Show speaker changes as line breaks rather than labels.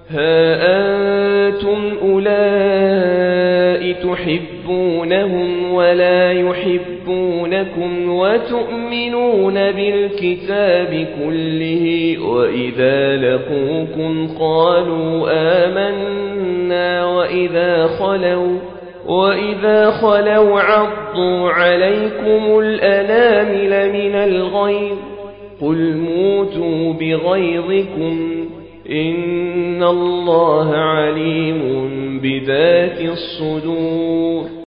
ها أنتم أولئك تحبونهم ولا يحبونكم وتؤمنون بالكتاب كله وإذا لقوكم قالوا آمنا وإذا خلوا عضوا عليكم الأنامل من الغيظ قل موتوا بغيظكم إن الله عليم بذات الصدور